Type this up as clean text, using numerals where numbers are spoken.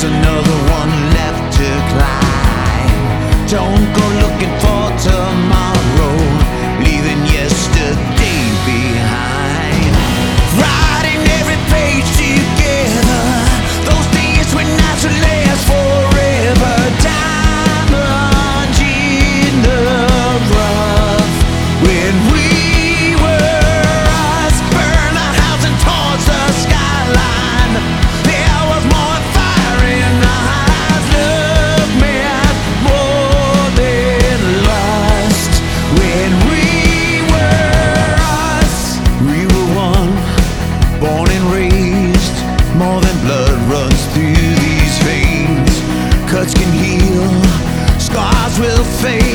another one left to climb. Don't go looking for tomorrow, leaving yesterday behind. Writing every page together, those days when nights would last forever. Diamonds in the rough, when we were us, burn the house and towards the skyline. There was more fire in our eyes, love meant more than lust. When we were us, we were one, born and raised. More than blood runs through these veins. Cuts can heal, scars will fade.